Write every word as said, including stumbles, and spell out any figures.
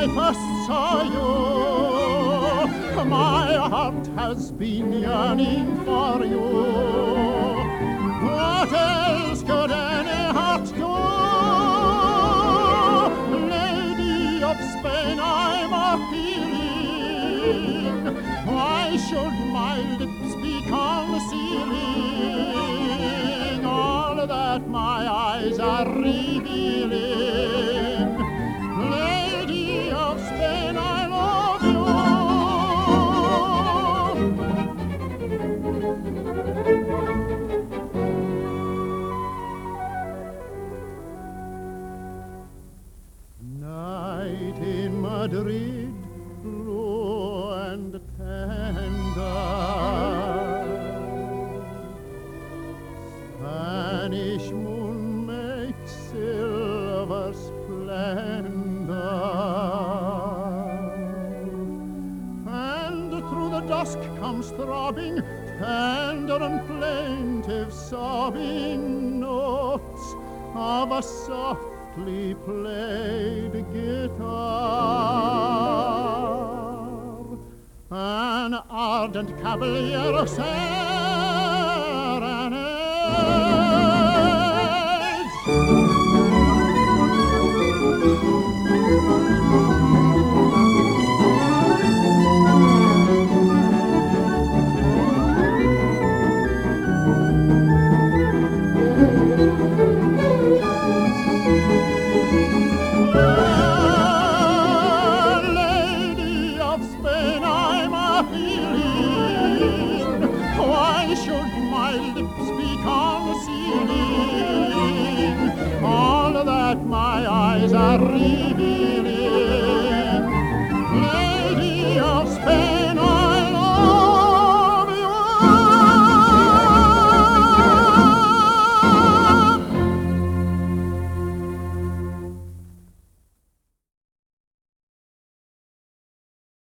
I first saw you, my heart has been yearning for you. What else could any heart do? Lady of Spain, I'm a-feeling, why should my lips be concealing all that my eyes are revealing? Lady of Spain, I love you. Night in Madrid, blue and tender, Spanish moon makes silver splendor, and through the dusk comes throbbing tender and plaintive sobbing notes of a softly played guitar. An ardent cavalier serenades. Lady of Spain, I'm a-feeling, why should my lips be concealing all that my eyes are revealing?